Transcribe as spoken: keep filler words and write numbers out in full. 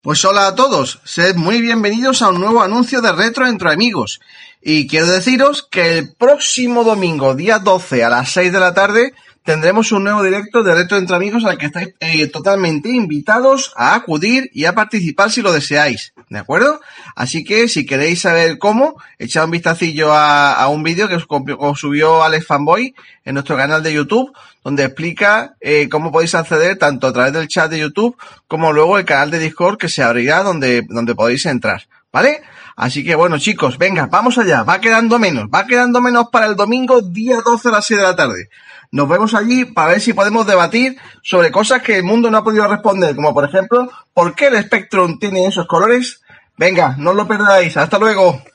Pues hola a todos, sed muy bienvenidos a un nuevo anuncio de Retro Entre Amigos. Y quiero deciros que el próximo domingo, día doce a las seis de la tarde, tendremos un nuevo directo de Retro Entre Amigos al que estáis eh, totalmente invitados a acudir y a participar si lo deseáis, ¿de acuerdo? Así que si queréis saber cómo, echad un vistacillo a, a un vídeo que os, os subió Alex Fanboy en nuestro canal de YouTube, donde explica eh, cómo podéis acceder tanto a través del chat de YouTube como luego el canal de Discord que se abrirá donde, donde podéis entrar, ¿vale? Así que bueno, chicos, venga, vamos allá, va quedando menos, va quedando menos para el domingo día doce a las seis de la tarde. Nos vemos allí para ver si podemos debatir sobre cosas que el mundo no ha podido responder, como por ejemplo, ¿por qué el Spectrum tiene esos colores? Venga, no os lo perdáis, hasta luego.